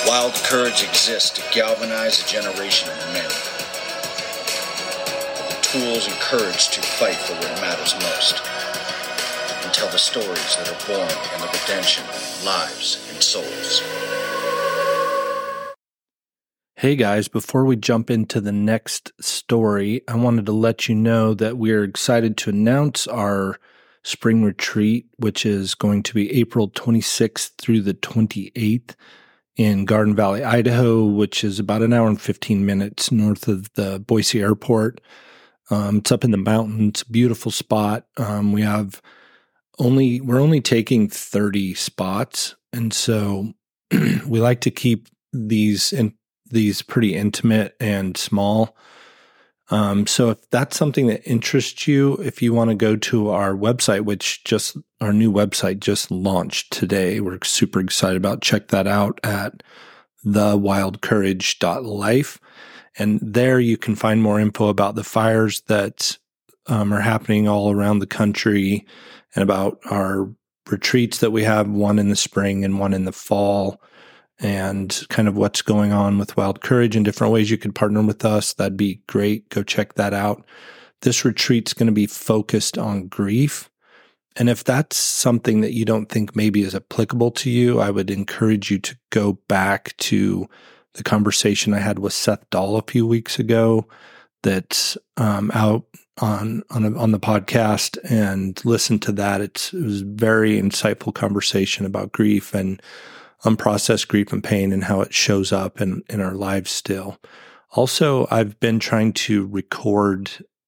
Wild courage exists to galvanize a generation of men. With the tools and courage to fight for what matters most. And tell the stories that are born in the redemption of lives and souls. Hey guys, before we jump into the next story, I wanted to let you know that we're excited to announce our spring retreat, which is going to be April 26th through the 28th in Garden Valley, Idaho, which is about an hour and 15 minutes north of the Boise airport. It's up in the mountains, beautiful spot. We're only taking 30 spots. And so we like to keep these pretty intimate and small. So if that's something that interests you, if you want to go to our website, our new website just launched today. We're super excited about. Check that out at thewildcourage.life. And there you can find more info about the fires that are happening all around the country and about our retreats that we have, one in the spring and one in the fall, and kind of what's going on with Wild Courage and different ways you could partner with us. That'd be great. Go check that out. This retreat's going to be focused on grief. And if that's something that you don't think maybe is applicable to you, I would encourage you to go back to the conversation I had with Seth Dahl a few weeks ago that's out on the podcast, and listen to that. It was a very insightful conversation about grief and unprocessed grief and pain and how it shows up in our lives still. Also, I've been trying to record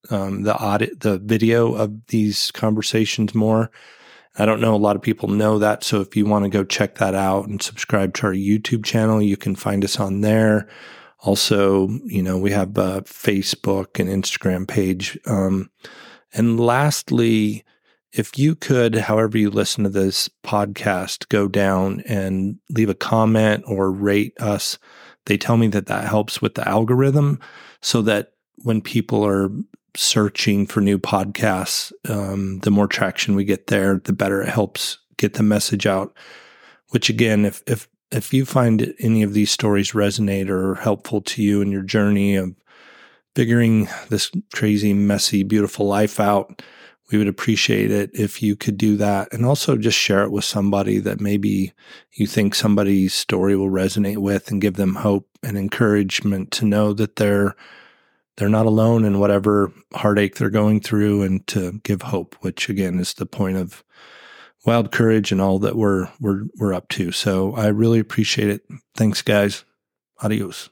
the video of these conversations more. I don't know a lot of people know that, so if you want to go check that out and subscribe to our YouTube channel, you can find us on there. Also, we have a Facebook and Instagram page. And lastly, if you could, however you listen to this podcast, go down and leave a comment or rate us. They tell me that helps with the algorithm, so that when people are searching for new podcasts, the more traction we get there, the better it helps get the message out. Which again, if you find any of these stories resonate or are helpful to you in your journey of figuring this crazy, messy, beautiful life out, we would appreciate it if you could do that. And also just share it with somebody that maybe you think somebody's story will resonate with, and give them hope and encouragement to know that they're not alone in whatever heartache they're going through, and to give hope, which again is the point of Wild Courage and all that we're up to. So I really appreciate it. Thanks, guys. Adios.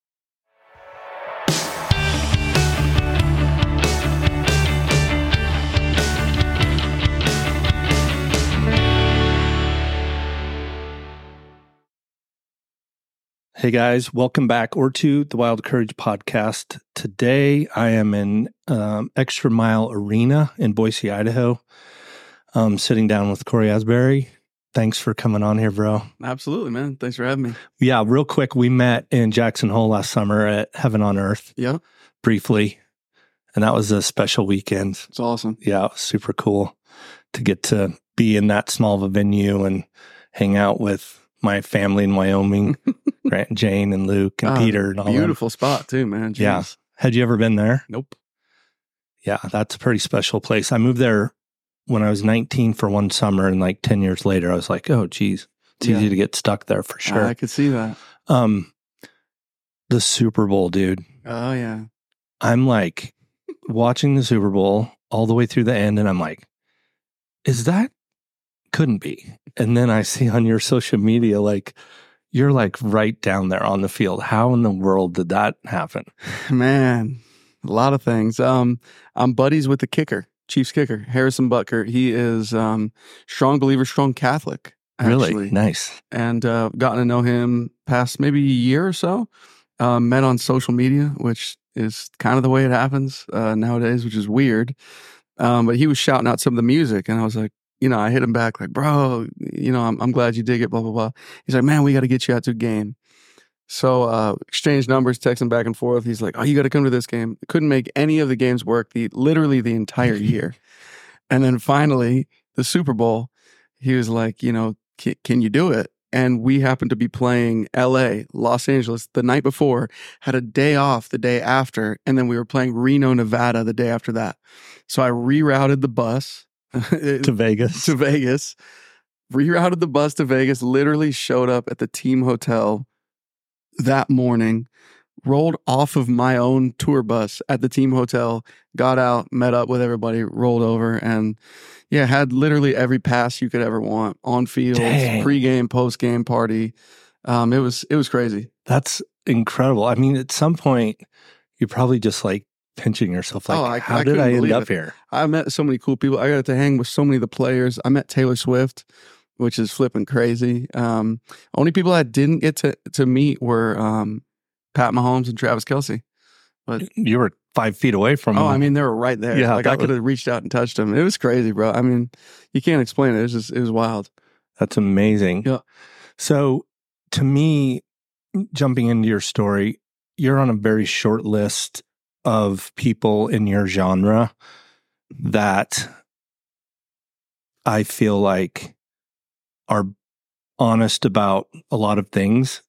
Hey guys, welcome back to the Wild Courage podcast. Today I am in Extra Mile Arena in Boise, Idaho. Sitting down with Corey Asbury. Thanks for coming on here, bro. Absolutely, man. Thanks for having me. Yeah, real quick, we met in Jackson Hole last summer at Heaven on Earth. Yeah. Briefly. And that was a special weekend. It's awesome. Yeah, it was super cool to get to be in that small of a venue and hang out with my family in Wyoming, Grant, Jane, and Luke, and Peter, and all that. Beautiful spot too, man. Jeez. Yeah. Had you ever been there? Nope. Yeah, that's a pretty special place. I moved there when I was 19 for one summer, and like 10 years later, I was like, oh, geez, it's easy to get stuck there for sure. I could see that. The Super Bowl, dude. Oh, yeah. I'm like watching the Super Bowl all the way through the end, and I'm like, couldn't be. And then I see on your social media, like, you're like right down there on the field. How in the world did that happen? Man, a lot of things. I'm buddies with the kicker, Chiefs kicker, Harrison Butker. He is strong believer, strong Catholic. Actually. Really? Nice. And gotten to know him past maybe a year or so. Met on social media, which is kind of the way it happens nowadays, which is weird. But he was shouting out some of the music, and I was like, I hit him back like, bro, I'm glad you dig it, blah, blah, blah. He's like, man, we got to get you out to a game. So exchange numbers, texting back and forth. He's like, oh, you got to come to this game. Couldn't make any of the games work literally the entire year. And then finally, the Super Bowl, he was like, can you do it? And we happened to be playing LA, Los Angeles the night before, had a day off the day after, and then we were playing Reno, Nevada the day after that. So I rerouted the bus to Vegas. Rerouted the bus to Vegas, literally showed up at the team hotel that morning, rolled off of my own tour bus at the team hotel, got out, met up with everybody, rolled over, and yeah, had literally every pass you could ever want on field, pregame, postgame party. It was crazy. That's incredible. I mean, at some point, you're probably just like pinching yourself, like, how did I end up here? I met so many cool people. I got to hang with so many of the players. I met Taylor Swift, which is flipping crazy. Only people I didn't get to meet were Pat Mahomes and Travis Kelce. But you were 5 feet away from them. Oh, I mean, they were right there. Yeah, like I could have reached out and touched them. It was crazy, bro. I mean, you can't explain it. It was wild. That's amazing. Yeah. So to me, jumping into your story, you're on a very short list of people in your genre that I feel like are honest about a lot of things.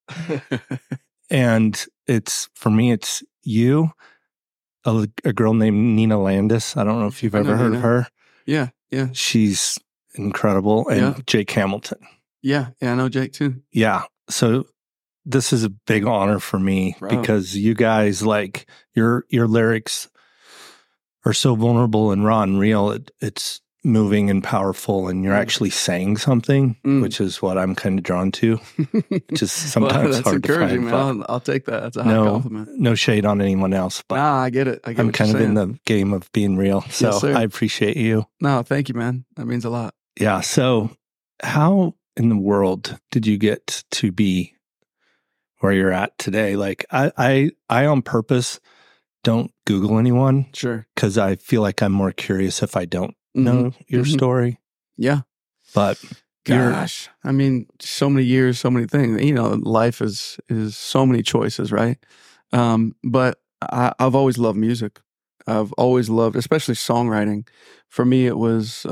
And for me, it's you, a girl named Nina Landis. I don't know if you've ever heard of her. Yeah. She's incredible. And Jake Hamilton. Yeah, I know Jake too. Yeah. So this is a big honor for me because you guys, like, your lyrics are so vulnerable and raw and real. It's moving and powerful, and you're actually saying something, which is what I'm kind of drawn to, which is sometimes that's hard to find. Man. I'll take that. That's a high compliment. No shade on anyone else, but I get it. I'm kind of in the game of being real, so yes, I appreciate you. No, thank you, man. That means a lot. Yeah. So how in the world did you get to be where you're at today? Like I on purpose don't Google anyone. Sure. Because I feel like I'm more curious if I don't know your story. Yeah. But gosh, I mean, so many years, so many things. You know, life is so many choices, right? But I've always loved music. I've always loved, especially songwriting. For me, it was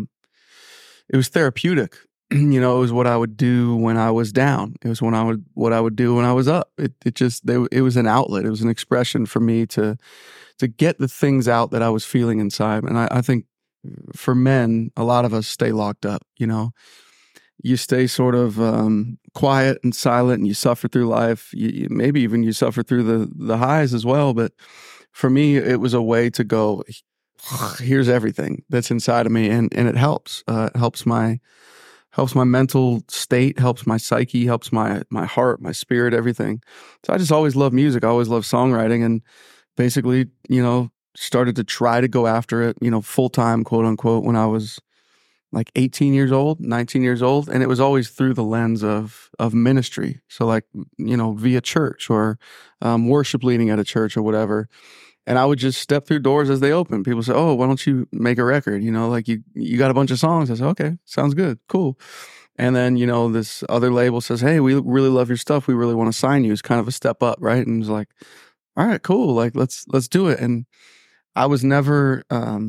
therapeutic. You know, it was what I would do when I was down. It was what I would do when I was up. It was an outlet. It was an expression for me to get the things out that I was feeling inside. And I think for men, a lot of us stay locked up. You know, you stay sort of quiet and silent, and you suffer through life. Maybe even you suffer through the highs as well. But for me, it was a way to go, here's everything that's inside of me, and it helps. It helps my mental state, helps my psyche, helps my heart, my spirit, everything. So I just always loved music. I always loved songwriting, and basically, you know, started to try to go after it, you know, full time, quote unquote, when I was like 18 years old, 19 years old. And it was always through the lens of ministry. So like, you know, via church or worship leading at a church or whatever. And I would just step through doors as they open. People say, "Oh, why don't you make a record? You know, like you got a bunch of songs." I said, "Okay, sounds good. Cool." And then, you know, this other label says, "Hey, we really love your stuff. We really want to sign you." It's kind of a step up, right? And it was like, all right, cool. Like, let's do it. And I was never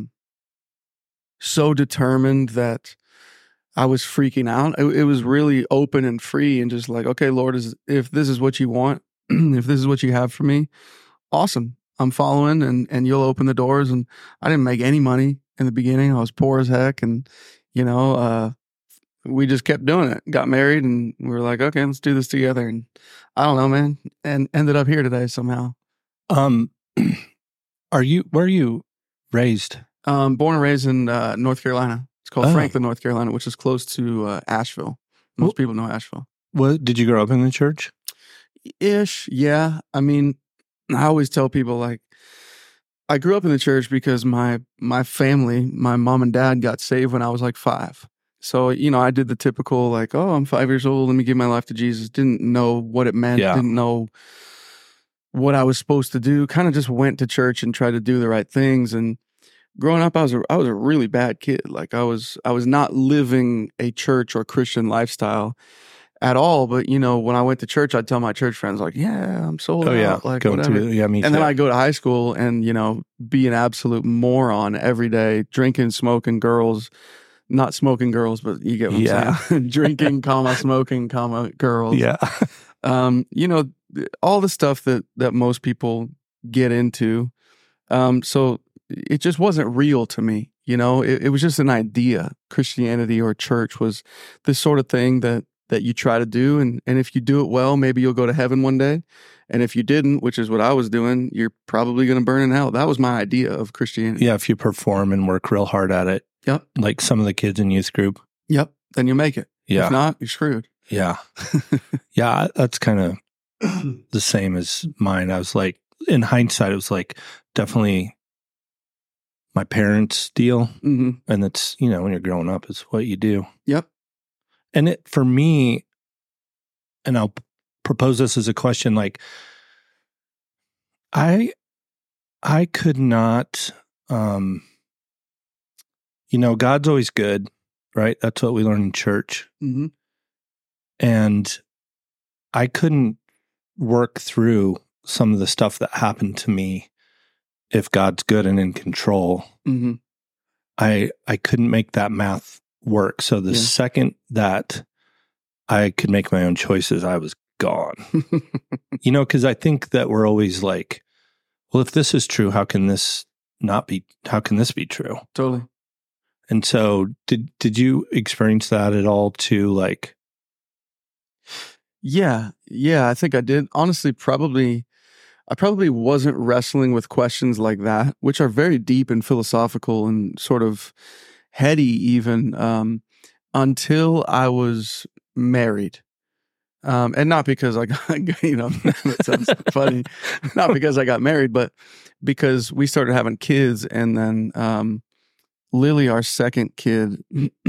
so determined that I was freaking out. It was really open and free and just like, okay, Lord, if this is what you want, if this is what you have for me, awesome. I'm following and you'll open the doors. And I didn't make any money in the beginning. I was poor as heck. And, you know, we just kept doing it, got married, and we were like, okay, let's do this together. And I don't know, man, and ended up here today somehow. Where are you raised? Born and raised in North Carolina. It's called Franklin, North Carolina, which is close to Asheville. Most people know Asheville. What, did you grow up in the church? Ish, yeah. I mean, I always tell people, like, I grew up in the church because my family, my mom and dad got saved when I was like 5. So, you know, I did the typical, like, oh, I'm 5 years old, let me give my life to Jesus. Didn't know what it meant, didn't know what I was supposed to do. Kind of just went to church and tried to do the right things. And growing up, I was a really bad kid. Like I was not living a church or Christian lifestyle at all. But, you know, when I went to church, I'd tell my church friends, like, yeah, I'm sold out. Like, whatever. Me too. And then I'd go to high school and, you know, be an absolute moron every day, drinking, smoking, girls, Not smoking girls, but you get what I'm saying. Drinking, smoking, girls. Yeah. All the stuff that most people get into. So it just wasn't real to me. It was just an idea. Christianity or church was this sort of thing that you try to do. And if you do it well, maybe you'll go to heaven one day. And if you didn't, which is what I was doing, you're probably going to burn in hell. That was my idea of Christianity. Yeah, if you perform and work real hard at it. Yep. Like some of the kids in youth group. Yep. Then you make it. Yeah. If not, you're screwed. Yeah. Yeah, that's kind of the same as mine. I was like, in hindsight, it was like definitely my parents' deal. Mm-hmm. And it's, when you're growing up, it's what you do. Yep. And it, for me, and I'll propose this as a question, like, I could not, God's always good, right? That's what we learn in church. Mm-hmm. And I couldn't work through some of the stuff that happened to me if God's good and in control. Mm-hmm. I couldn't make that math work. So the second that I could make my own choices, I was gone. Because I think that we're always like, well, if this is true, how can this be true? Totally. And so did you experience that at all too? Like, yeah, I think I did. Honestly, I probably wasn't wrestling with questions like that, which are very deep and philosophical and sort of heady even, until I was married. And not because I got, that sounds funny, not because I got married, but because we started having kids. And then Lily, our second kid,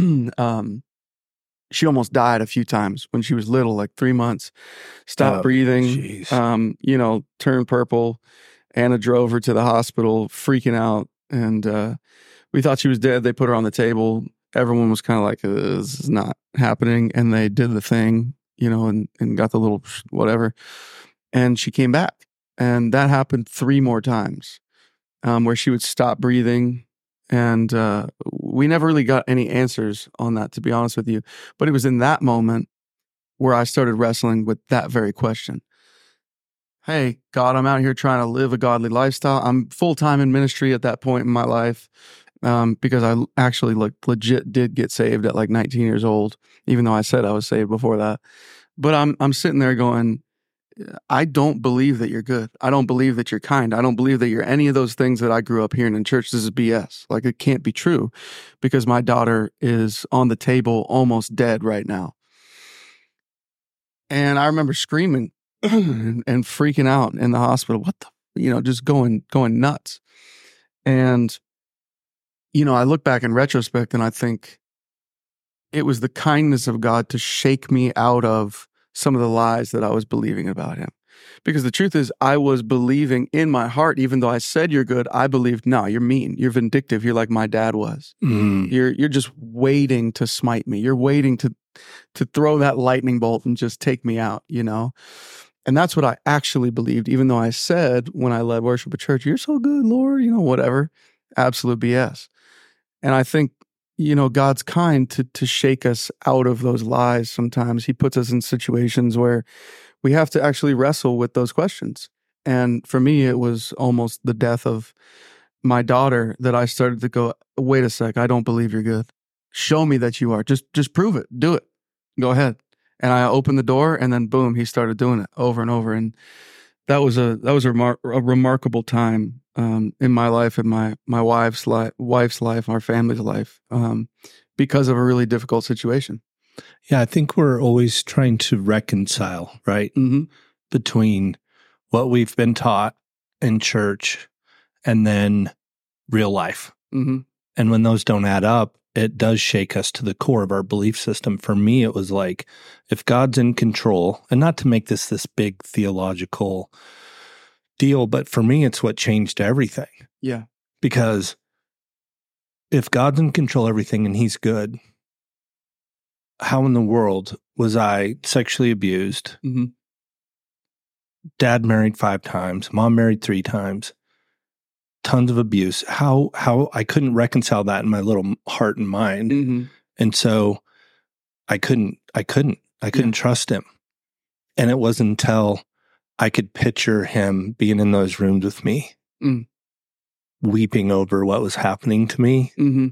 she almost died a few times when she was little, like 3 months, stopped breathing, turned purple. Anna drove her to the hospital, freaking out. And we thought she was dead. They put her on the table. Everyone was kind of like, this is not happening. And they did the thing, and got the little whatever. And she came back. And that happened 3 more times where she would stop breathing. And we never really got any answers on that, to be honest with you. But it was in that moment where I started wrestling with that very question. Hey, God, I'm out here trying to live a godly lifestyle. I'm full-time in ministry at that point in my life because I actually legit did get saved at like 19 years old, even though I said I was saved before that. But I'm sitting there going, I don't believe that you're good. I don't believe that you're kind. I don't believe that you're any of those things that I grew up hearing in church. This is BS. Like, it can't be true because my daughter is on the table almost dead right now. And I remember screaming and freaking out in the hospital. What the, just going nuts. And, I look back in retrospect and I think it was the kindness of God to shake me out of some of the lies that I was believing about him. Because the truth is, I was believing in my heart, even though I said you're good, I believed, no, you're mean, you're vindictive, you're like my dad was. Mm. You're just waiting to smite me. You're waiting to throw that lightning bolt and just take me out, And that's what I actually believed, even though I said when I led worship at church, you're so good, Lord, whatever. Absolute BS. And I think, God's kind to shake us out of those lies sometimes. He puts us in situations where we have to actually wrestle with those questions. And for me, it was almost the death of my daughter that I started to go, wait a sec, I don't believe you're good. Show me that you are. Just prove it. Do it. Go ahead. And I opened the door and then boom, he started doing it over and over. And that was a remarkable time in my life and my wife's life, our family's life, because of a really difficult situation. Yeah, I think we're always trying to reconcile, right? Mm-hmm. Between what we've been taught in church and then real life. Mm-hmm. And when those don't add up, it does shake us to the core of our belief system. For me, it was like, if God's in control, and not to make this big theological deal, but for me, it's what changed everything. Yeah. Because if God's in control of everything and he's good, how in the world was I sexually abused? Mm-hmm. Dad married 5 times, mom married 3 times. tons of abuse. How I couldn't reconcile that in my little heart and mind. Mm-hmm. And so I couldn't trust him. And it wasn't until I could picture him being in those rooms with me, weeping over what was happening to me,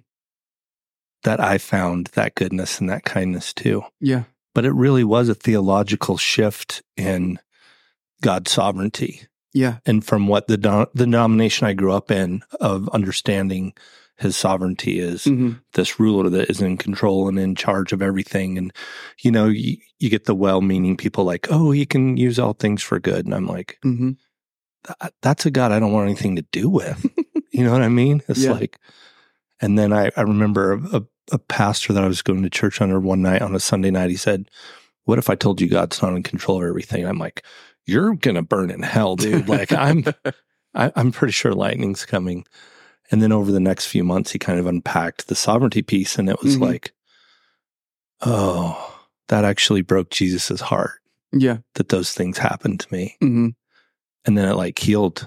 that I found that goodness and that kindness too. Yeah. But it really was a theological shift in God's sovereignty. Yeah. And from what the denomination I grew up in of understanding his sovereignty is this ruler that is in control and in charge of everything. And, you get the well-meaning people like, oh, he can use all things for good. And I'm like, that's a God I don't want anything to do with. You know what I mean? It's like, and then I remember a pastor that I was going to church under one night on a Sunday night, he said, what if I told you God's not in control of everything? I'm like, you're going to burn in hell, dude. Like I'm pretty sure lightning's coming. And then over the next few months, he kind of unpacked the sovereignty piece. And it was like, oh, that actually broke Jesus's heart. Yeah. That those things happened to me. And then it like healed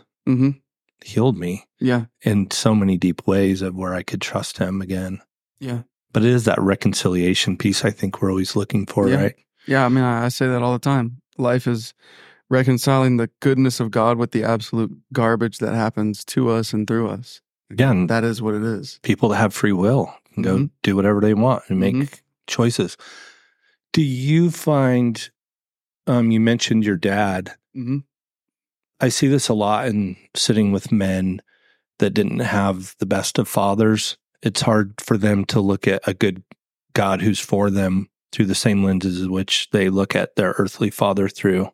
me. Yeah. In so many deep ways of where I could trust him again. Yeah. But it is that reconciliation piece I think we're always looking for, right? Yeah. I mean, I say that all the time. Life is reconciling the goodness of God with the absolute garbage that happens to us and through us. Again, that is what it is. People that have free will can go do whatever they want and make choices. Do you find, you mentioned your dad. I see this a lot in sitting with men that didn't have the best of fathers. It's hard for them to look at a good God who's for them through the same lenses in which they look at their earthly father through.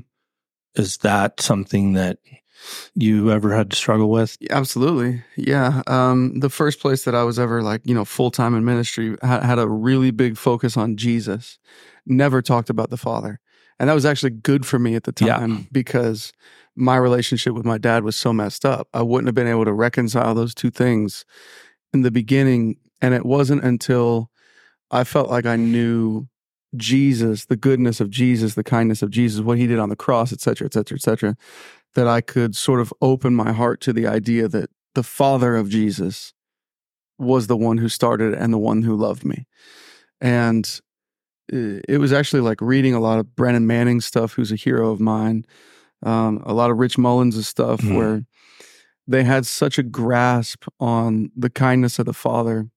Is that something that you ever had to struggle with? Absolutely. Yeah. The first place that I was ever full-time in ministry had a really big focus on Jesus, never talked about the Father. And that was actually good for me at the time because my relationship with my dad was so messed up. I wouldn't have been able to reconcile those two things in the beginning. And it wasn't until I felt like I knew Jesus, the goodness of Jesus, the kindness of Jesus, what he did on the cross, et cetera, that I could sort of open my heart to the idea that the Father of Jesus was the one who started and the one who loved me. And it was actually like reading a lot of Brennan Manning stuff, who's a hero of mine, a lot of Rich Mullins' stuff, where they had such a grasp on the kindness of the Father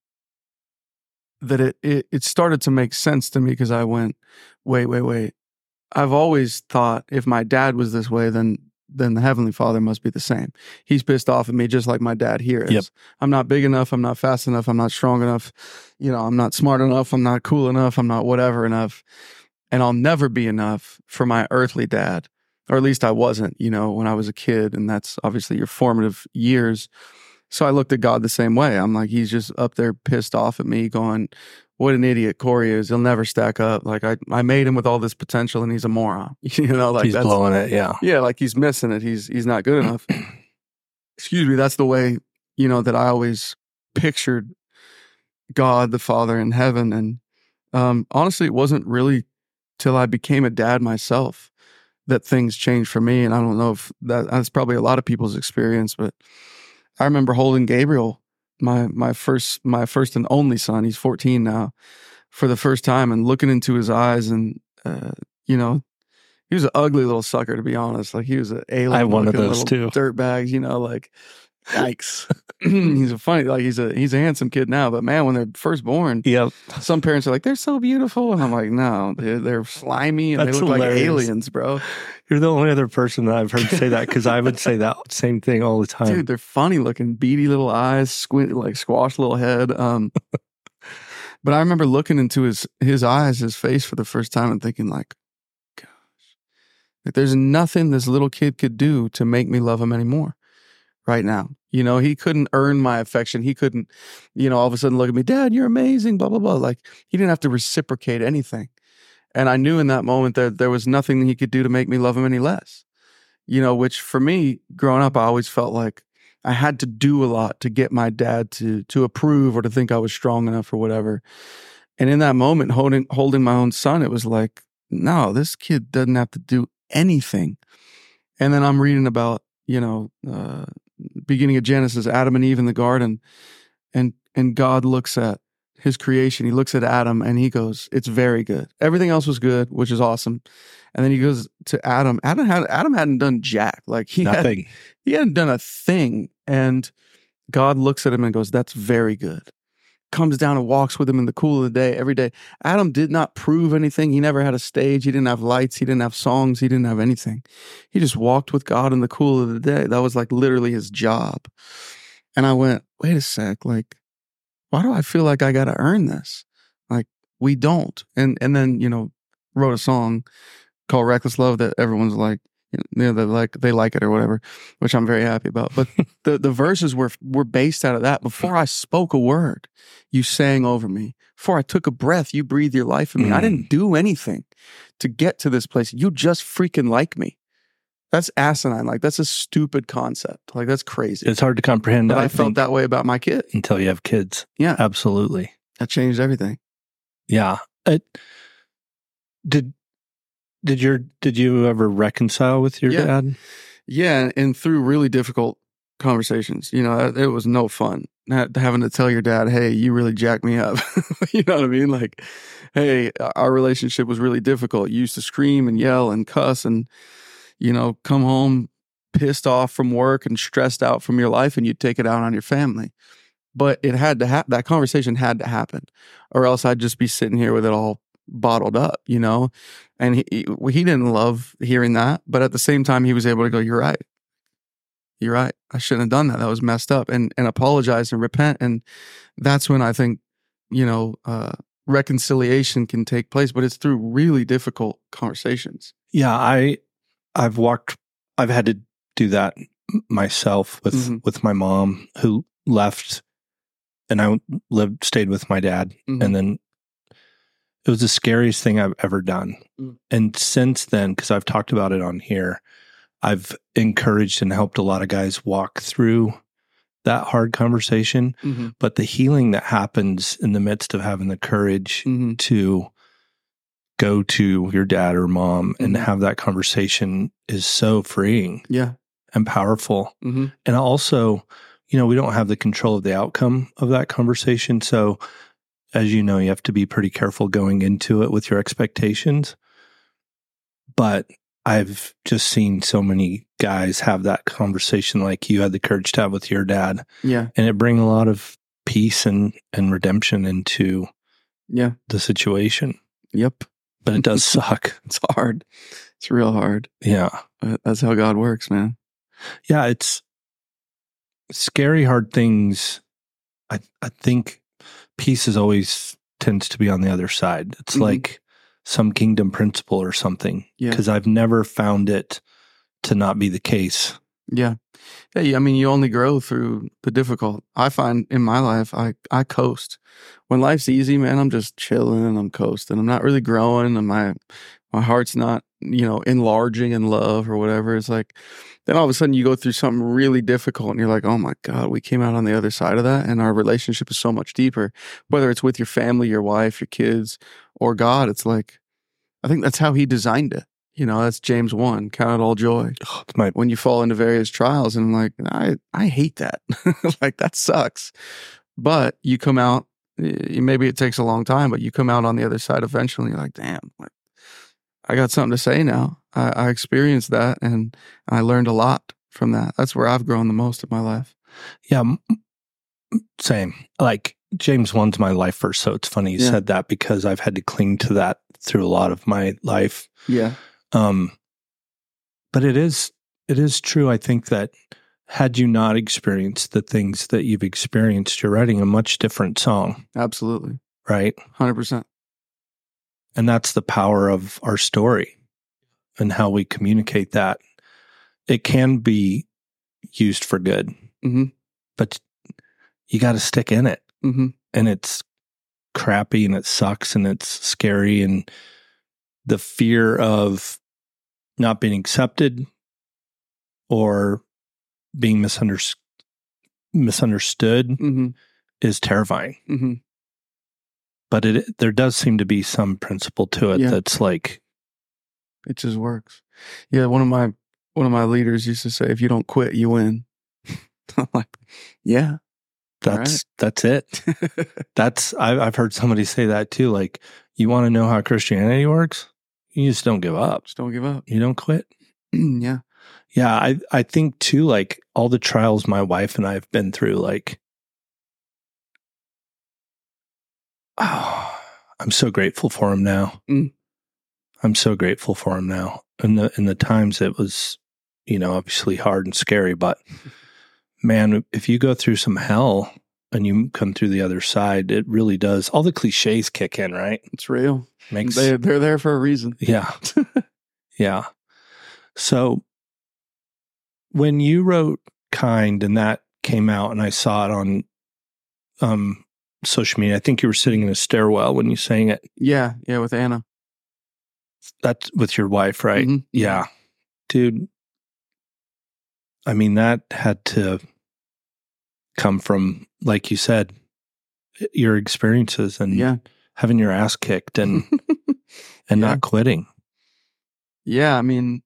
that it started to make sense to me, because I went, wait. I've always thought if my dad was this way, then the Heavenly Father must be the same. He's pissed off at me just like my dad here is. Yep. I'm not big enough. I'm not fast enough. I'm not strong enough. I'm not smart enough. I'm not cool enough. I'm not whatever enough. And I'll never be enough for my earthly dad. Or at least I wasn't, when I was a kid. And that's obviously your formative years. So I looked at God the same way. I'm like, he's just up there pissed off at me going, what an idiot Corey is. He'll never stack up. Like I made him with all this potential and he's a moron. He's blowing it. Yeah. Yeah. Like he's missing it. He's not good enough. Excuse me. That's the way, that I always pictured God, the Father in heaven. And honestly, it wasn't really till I became a dad myself that things changed for me. And I don't know if that's probably a lot of people's experience, but I remember holding Gabriel, my first and only son. He's 14 now, for the first time, and looking into his eyes, and he was an ugly little sucker, to be honest. Like he was an alien. I have one of those too. Dirtbags, like yikes. He's he's a handsome kid now, but man, when they're first born, some parents are like, they're so beautiful, and I'm like, no, they're slimy and they look like aliens, bro. You're the only other person that I've heard say that, because I would say that same thing all the time. Dude, they're funny looking, beady little eyes, squashed little head. But I remember looking into his eyes, his face for the first time, and thinking like, gosh, there's nothing this little kid could do to make me love him anymore right now. He couldn't earn my affection. He couldn't, all of a sudden look at me, Dad, you're amazing, blah, blah, blah. Like he didn't have to reciprocate anything. And I knew in that moment that there was nothing he could do to make me love him any less, which for me, growing up, I always felt like I had to do a lot to get my dad to approve or to think I was strong enough or whatever. And in that moment, holding my own son, it was like, no, this kid doesn't have to do anything. And then I'm reading about, beginning of Genesis, Adam and Eve in the garden, and God looks at his creation. He looks at Adam and he goes, "It's very good." Everything else was good, which is awesome. And then he goes to Adam. Adam hadn't done jack. Like he hadn't done a thing. And God looks at him and goes, "That's very good." Comes down and walks with him in the cool of the day every day. Adam did not prove anything. He never had a stage. He didn't have lights. He didn't have songs. He didn't have anything. He just walked with God in the cool of the day. That was like literally his job. And I went, wait a sec, like, why do I feel like I got to earn this? Like, we don't. And then, wrote a song called Reckless Love that everyone's like, they like it or whatever, which I'm very happy about. But the verses were based out of that. Before I spoke a word, you sang over me. Before I took a breath, you breathed your life in me. I didn't do anything to get to this place. You just freaking like me. That's asinine. Like, that's a stupid concept. Like, that's crazy. It's hard to comprehend. But I felt that way about my kid. Until you have kids. Yeah. Absolutely. That changed everything. Yeah. Did you ever reconcile with your dad? Yeah. And through really difficult conversations, it was no fun having to tell your dad, "Hey, you really jacked me up." You know what I mean? Like, hey, our relationship was really difficult. You used to scream and yell and cuss and, come home pissed off from work and stressed out from your life, and you'd take it out on your family. But it had to that conversation had to happen, or else I'd just be sitting here with it all bottled up, and he didn't love hearing that. But at the same time, he was able to go, You're right. I shouldn't have done that. That was messed up," and apologize and repent. And that's when I think, reconciliation can take place, but it's through really difficult conversations. Yeah. I've had to do that myself with my mom, who left, and I stayed with my dad. And then it was the scariest thing I've ever done. And since then, because I've talked about it on here, I've encouraged and helped a lot of guys walk through that hard conversation. But the healing that happens in the midst of having the courage to go to your dad or mom and have that conversation is so freeing. Yeah. And powerful. And also, we don't have the control of the outcome of that conversation. So, as you know, you have to be pretty careful going into it with your expectations. But I've just seen so many guys have that conversation like you had the courage to have with your dad. Yeah. And it brings a lot of peace and redemption into the situation. Yep. But it does suck. It's hard. It's real hard. Yeah. But that's how God works, man. Yeah, it's scary, hard things. I think peace is always tends to be on the other side. It's like some kingdom principle or something. Because I've never found it to not be the case. Yeah. Yeah, I mean, you only grow through the difficult. I find in my life, I coast. When life's easy, man, I'm just chilling and I'm coasting. I'm not really growing, and my heart's not, enlarging in love or whatever. It's like, then all of a sudden you go through something really difficult and you're like, oh my God, we came out on the other side of that, and our relationship is so much deeper. Whether it's with your family, your wife, your kids, or God, it's like, I think that's how he designed it. That's James 1, count it all joy when you fall into various trials. And I'm like, I hate that. Like, that sucks. But you come out, maybe it takes a long time, but you come out on the other side eventually. You're like, damn, I got something to say now. I experienced that, and I learned a lot from that. That's where I've grown the most in my life. Yeah, same. Like, James 1's my life verse, so it's funny you said that, because I've had to cling to that through a lot of my life. Yeah. But it is true. I think that had you not experienced the things that you've experienced, you're writing a much different song. Absolutely. Right? 100%. And that's the power of our story and how we communicate that. It can be used for good, but you got to stick in it. And it's crappy and it sucks and it's scary, and the fear of not being accepted or being misunderstood is terrifying. But there does seem to be some principle to it that's like, it just works. Yeah, one of my leaders used to say, if you don't quit, you win. I'm like, yeah. That's it. I've heard somebody say that too. Like, you want to know how Christianity works? You just don't give up. Just don't give up. You don't quit. Yeah. Yeah. I think too, like all the trials my wife and I have been through, like, I'm so grateful for him now. I'm so grateful for him now. In the times it was, obviously hard and scary, but man, if you go through some hell and you come through the other side, it really does. All the cliches kick in, right? It's real. They're there for a reason. Yeah. Yeah. So when you wrote Kind and that came out and I saw it on social media, I think you were sitting in a stairwell when you sang it. Yeah. Yeah. With Anna. That's with your wife, right? Mm-hmm. Yeah. Dude, I mean, that had to come from, like you said, your experiences and having your ass kicked and not quitting. Yeah, I mean,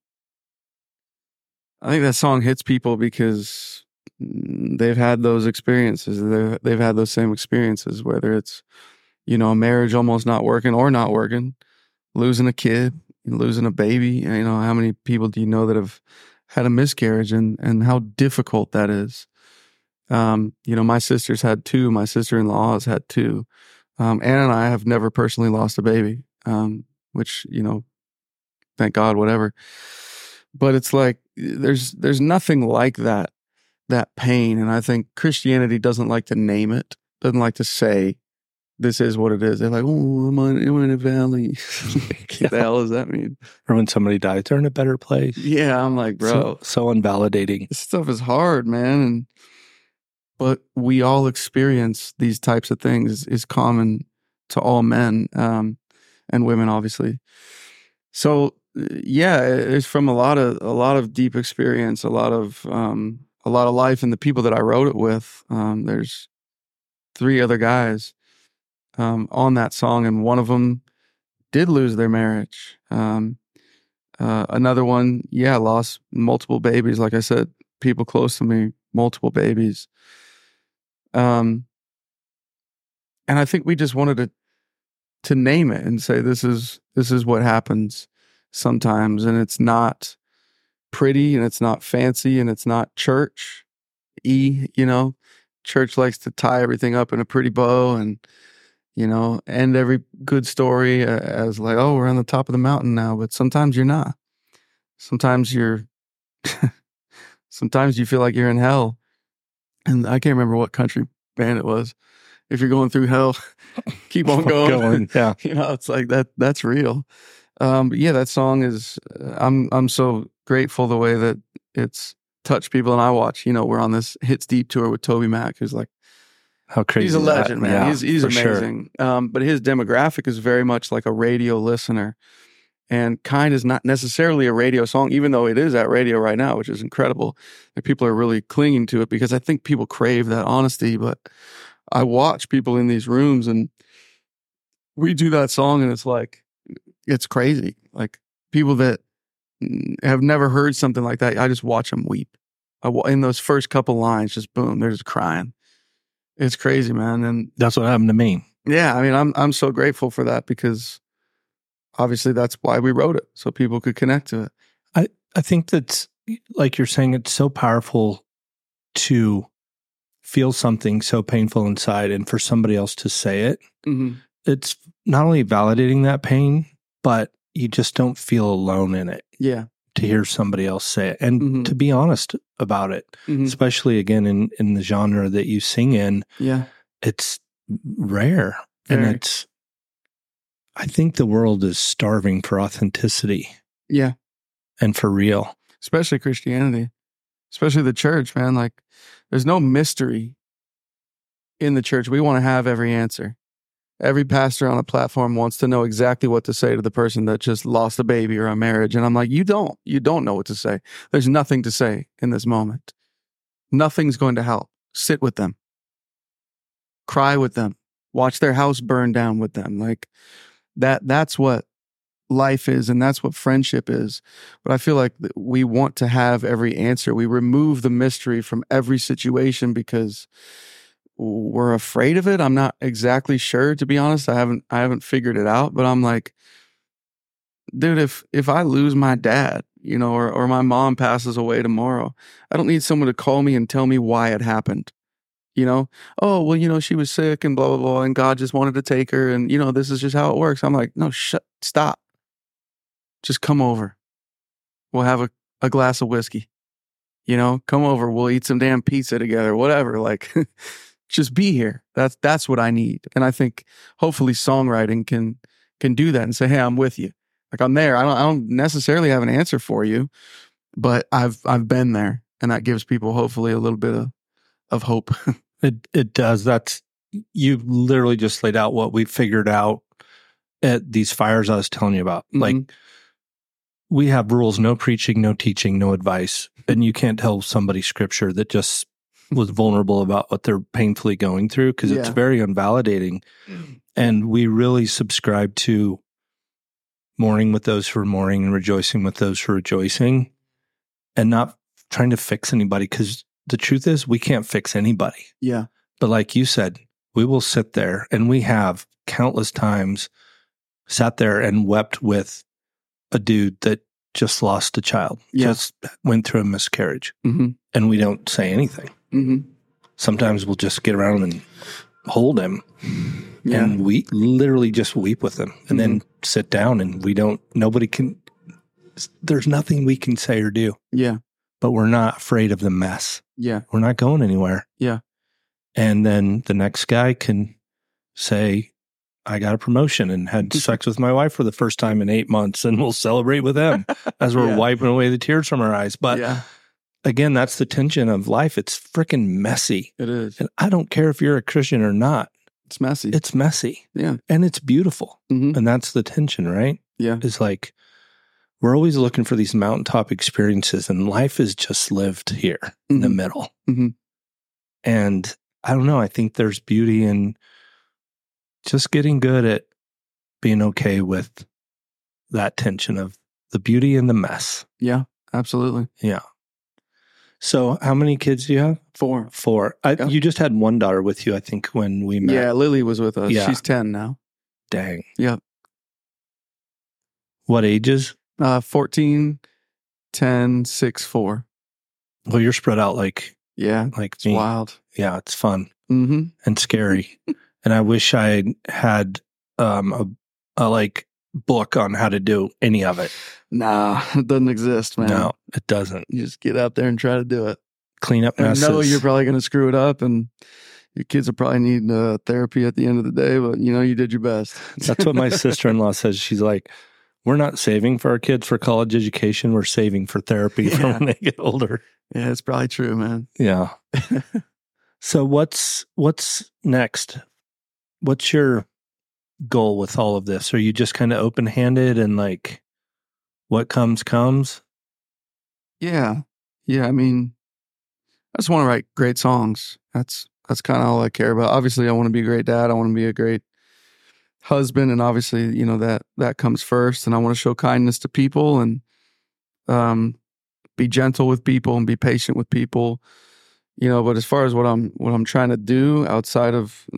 I think that song hits people because they've had those experiences. They've had those same experiences, whether it's, a marriage almost not working or not working, losing a kid, losing a baby. How many people do you know that have had a miscarriage and how difficult that is? My sister's had 2. My sister-in-law has had 2. Anna and I have never personally lost a baby, which, thank God, whatever. But it's like, there's nothing like that pain. And I think Christianity doesn't like to name it, doesn't like to say, this is what it is. They're like, oh, I'm in a valley. What the hell does that mean? Or when somebody dies, they're in a better place. Yeah, I'm like, bro. So invalidating. This stuff is hard, man. But we all experience these types of things. Is common to all men and women, obviously. So yeah, it's from a lot of deep experience, a lot of life, and the people that I wrote it with. There's 3 other guys on that song, and one of them did lose their marriage. Another one, lost multiple babies. Like I said, people close to me, multiple babies. And I think we just wanted to name it and say, this is what happens sometimes. And it's not pretty and it's not fancy and it's not church. Church likes to tie everything up in a pretty bow and, end every good story as like, oh, we're on the top of the mountain now. But sometimes you're not. Sometimes sometimes you feel like you're in hell. And I can't remember what country band it was. If you're going through hell, keep on going. Yeah. It's like that's real. But yeah, that song is, I'm so grateful the way that it's touched people. And I watch, we're on this Hits Deep tour with Toby Mac, who's like, how crazy. He's a legend, man. Yeah, he's amazing. Sure. But his demographic is very much like a radio listener. And Kind is not necessarily a radio song, even though it is at radio right now, which is incredible. And people are really clinging to it because I think people crave that honesty. But I watch people in these rooms and we do that song and it's like, it's crazy. Like people that have never heard something like that, I just watch them weep. In those first couple lines, just boom, they're just crying. It's crazy, man. And that's what happened to me. Yeah. I mean, I'm so grateful for that because obviously that's why we wrote it, so people could connect to it. I think that's, like you're saying, it's so powerful to feel something so painful inside and for somebody else to say it. Mm-hmm. It's not only validating that pain, but you just don't feel alone in it. Yeah. To hear somebody else say it and to be honest about it, especially again in the genre that you sing in. Yeah. It's rare. And I think the world is starving for authenticity. Yeah. And for real. Especially Christianity, especially the church, man. Like there's no mystery in the church. We want to have every answer. Every pastor on a platform wants to know exactly what to say to the person that just lost a baby or a marriage. And I'm like, you don't know what to say. There's nothing to say in this moment. Nothing's going to help. Sit with them. Cry with them. Watch their house burn down with them. Like that's what life is, and that's what friendship is. But I feel like we want to have every answer. We remove the mystery from every situation because we're afraid of it. I'm not exactly sure, to be honest. I haven't figured it out, but I'm like, dude, if I lose my dad, or my mom passes away tomorrow, I don't need someone to call me and tell me why it happened. Oh, well, she was sick and blah, blah, blah, and God just wanted to take her, and, this is just how it works. I'm like, no, stop. Just come over. We'll have a glass of whiskey. Come over. We'll eat some damn pizza together, whatever. Like, just be here. That's what I need. And I think hopefully songwriting can do that and say, hey, I'm with you. Like, I'm there. I don't necessarily have an answer for you, but I've been there, and that gives people hopefully a little bit of hope. It does. You literally just laid out what we figured out at these fires I was telling you about. Mm-hmm. Like, we have rules: no preaching, no teaching, no advice. And you can't tell somebody scripture that just was vulnerable about what they're painfully going through, because it's very invalidating. And we really subscribe to mourning with those who are mourning and rejoicing with those who are rejoicing, and not trying to fix anybody, because the truth is we can't fix anybody. Yeah. But like you said, we will sit there, and we have countless times sat there and wept with a dude that just lost a child, just went through a miscarriage, and we don't say anything. Sometimes we'll just get around and hold him, and we literally just weep with him, and then sit down, and there's nothing we can say or do. Yeah. But we're not afraid of the mess. Yeah. We're not going anywhere. Yeah. And then the next guy can say, I got a promotion and had sex with my wife for the first time in 8 months, and we'll celebrate with them as we're wiping away the tears from our eyes. But again, that's the tension of life. It's freaking messy. It is. And I don't care if you're a Christian or not. It's messy. It's messy. Yeah. And it's beautiful. And that's the tension, right? Yeah. It's like, we're always looking for these mountaintop experiences, and life is just lived here in the middle. And I don't know, I think there's beauty in just getting good at being okay with that tension of the beauty and the mess. Yeah, absolutely. Yeah. So how many kids do you have? 4. 4. You just had one daughter with you, I think, when we met. Yeah, Lily was with us. Yeah. She's 10 now. Dang. Yep. What ages? 14, 10, 6, 4. Well, you're spread out like it's me. Wild. Yeah, it's fun and scary. And I wish I had a book on how to do any of it. Nah, it doesn't exist, man. No, it doesn't. You just get out there and try to do it. Clean up messes. I know you're probably going to screw it up, and your kids will probably need therapy at the end of the day, but you did your best. That's what my sister-in-law says. She's like, we're not saving for our kids for college education. We're saving for therapy for when they get older. Yeah, it's probably true, man. Yeah. So what's next? What's your goal with all of this? Are you just kind of open-handed and like what comes? Yeah. I mean, I just want to write great songs. That's kind of all I care about. Obviously, I want to be a great dad. I want to be a great husband, and obviously, that comes first. And I want to show kindness to people and be gentle with people and be patient with people. But as far as what I'm trying to do outside of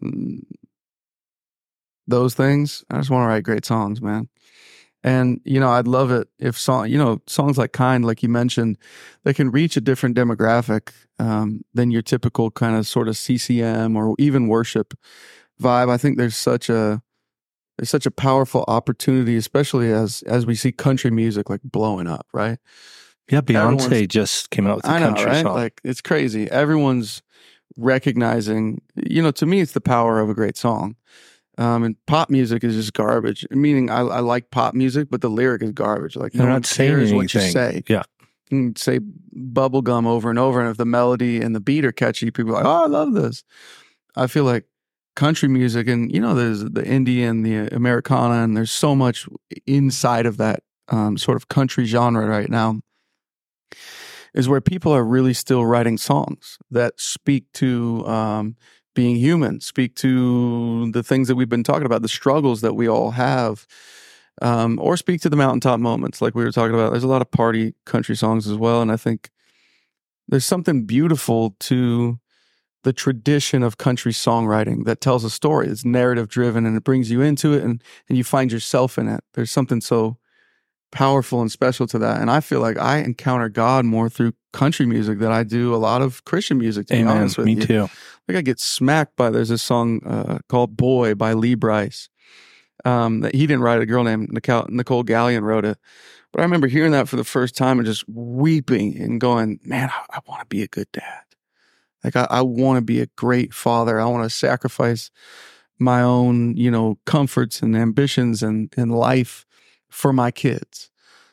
those things, I just want to write great songs, man. And I'd love it if songs like Kind, like you mentioned, they can reach a different demographic than your typical kind of sort of CCM or even worship vibe. I think there's such a powerful opportunity, especially as we see country music like blowing up, right? Yeah, Beyonce just came out with a country song. Like, it's crazy. Everyone's recognizing, to me, it's the power of a great song. And pop music is just garbage. Meaning, I like pop music, but the lyric is garbage. Like, no one cares what you say. Yeah. You can say bubblegum over and over, and if the melody and the beat are catchy, people are like, oh, I love this. I feel like country music, and there's the indie and the Americana, and there's so much inside of that sort of country genre right now, is where people are really still writing songs that speak to being human, speak to the things that we've been talking about, the struggles that we all have. or speak to the mountaintop moments like we were talking about. There's a lot of party country songs as well. And I think there's something beautiful to the tradition of country songwriting that tells a story. It's narrative driven and it brings you into it and you find yourself in it. There's something so powerful and special to that. And I feel like I encounter God more through country music than I do a lot of Christian music, to be honest with you. Me too. Like I get smacked by, there's this song called Boy by Lee Brice. That he didn't write it, a girl named Nicole Gallion wrote it. But I remember hearing that for the first time and just weeping and going, man, I want to be a good dad. Like I want to be a great father. I want to sacrifice my own, comforts and ambitions and life for my kids.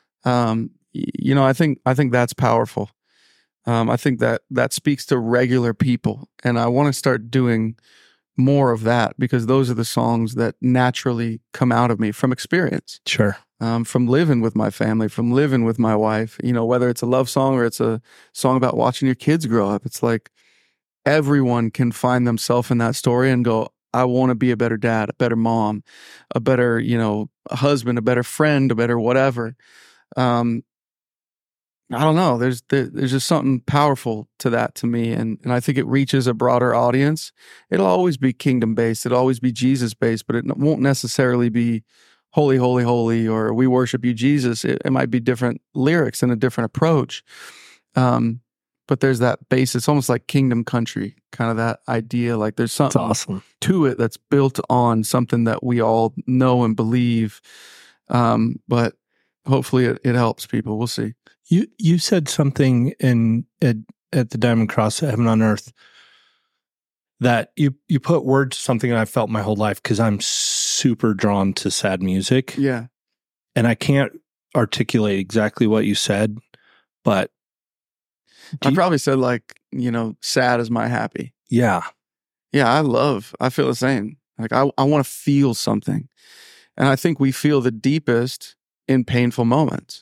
I think that's powerful. I think that speaks to regular people, and I want to start doing more of that because those are the songs that naturally come out of me from experience. Sure. From living with my family, from living with my wife, whether it's a love song or it's a song about watching your kids grow up. It's like everyone can find themselves in that story and go, I want to be a better dad, a better mom, a better, a husband, a better friend, a better whatever. I don't know. There's just something powerful to that to me. And I think it reaches a broader audience. It'll always be kingdom based. It'll always be Jesus based, but it won't necessarily be holy, holy, holy, or we worship you, Jesus. It might be different lyrics and a different approach. But there's that base. It's almost like kingdom country, kind of that idea. Like there's something awesome to it that's built on something that we all know and believe. But hopefully it helps people. We'll see. You said something at the Diamond Cross at Heaven on Earth that you put words to something that I felt my whole life because I'm super drawn to sad music. Yeah. And I can't articulate exactly what you said, but I probably said sad is my happy. Yeah. Yeah, I feel the same. Like I want to feel something. And I think we feel the deepest in painful moments.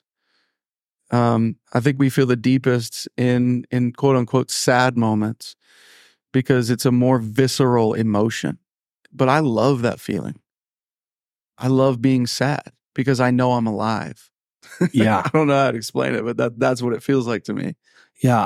I think we feel the deepest in quote unquote sad moments because it's a more visceral emotion. But I love that feeling. I love being sad because I know I'm alive. Yeah. I don't know how to explain it, but that's what it feels like to me. Yeah.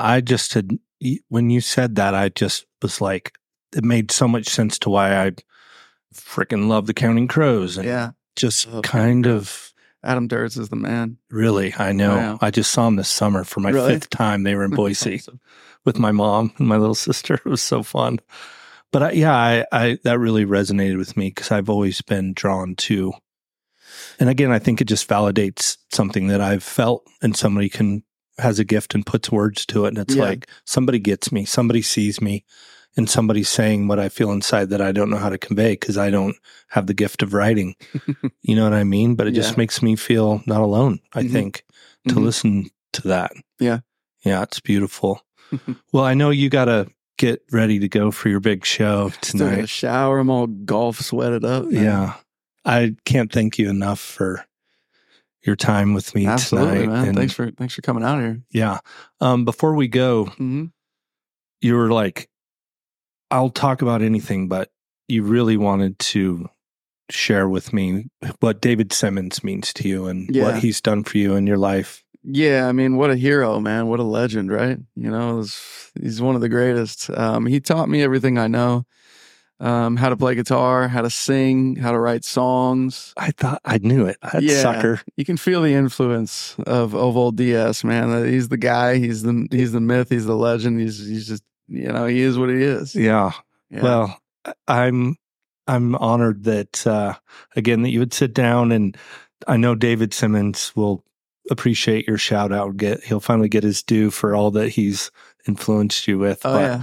When you said that, I just was like, it made so much sense to why I freaking love the Counting Crows. And yeah. Just kind of. Adam Duritz is the man. Really? I know. Oh, yeah. I just saw him this summer for my fifth time. They were in Boise awesome. With my mom and my little sister. It was so fun. But I that really resonated with me because I've always been drawn to, and again, I think it just validates something that I've felt and somebody has a gift and puts words to it. And it's like somebody gets me, somebody sees me, and somebody's saying what I feel inside that I don't know how to convey because I don't have the gift of writing. You know what I mean? But it just makes me feel not alone, I think, to listen to that. Yeah. Yeah, it's beautiful. Well, I know you got to get ready to go for your big show tonight. Still a shower, I'm all golf sweated up. Man. Yeah. I can't thank you enough for your time with me Absolutely, tonight. Man. And Thanks for coming out here. Yeah. Before we go, you were like, I'll talk about anything, but you really wanted to share with me what David Simmons means to you and what he's done for you in your life. Yeah, I mean, what a hero, man. What a legend, right? He's one of the greatest. He taught me everything I know. How to play guitar, how to sing, how to write songs. I thought I knew it. That sucker. You can feel the influence of old DS, man. He's the guy. He's the myth. He's the legend. He's just he is what he is. Yeah. Well, I'm honored that again that you would sit down, and I know David Simmons will appreciate your shout out. He'll finally get his due for all that he's influenced you with.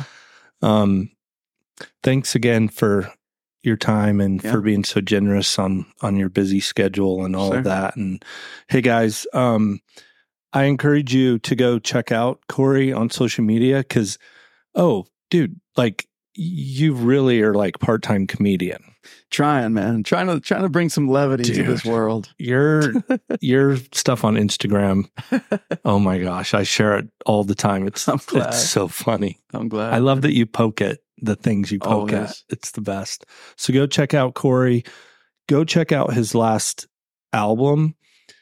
Thanks again for your time and for being so generous on your busy schedule and all of that. And hey guys, I encourage you to go check out Corey on social media because, dude, like you really are like part-time comedian. Trying, man. Trying to bring some levity to this world. Your stuff on Instagram. Oh my gosh, I share it all the time. It's so funny. I'm glad. I love that you poke at the things you poke at. It's the best. So go check out Corey. Go check out his last album,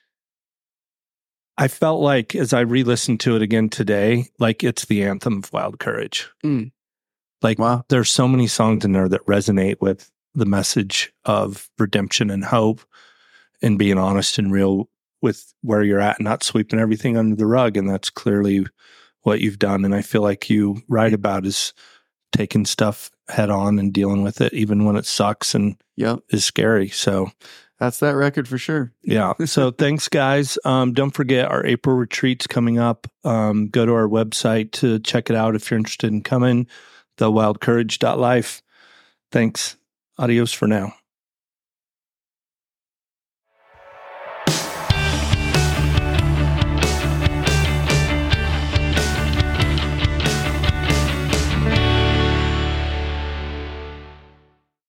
I felt like as I re-listened to it again today, like it's the anthem of Wild Courage. Like Wow. there's so many songs in there that resonate with the message of redemption and hope and being honest and real with where you're at and not sweeping everything under the rug. And that's clearly what you've done. And I feel like you write about is taking stuff head on and dealing with it, even when it sucks and is scary. So that's that record for sure. Yeah. So thanks, guys. Don't forget our April retreat's coming up. Go to our website to check it out if you're interested in coming, thewildcourage.life. Thanks. Adios for now.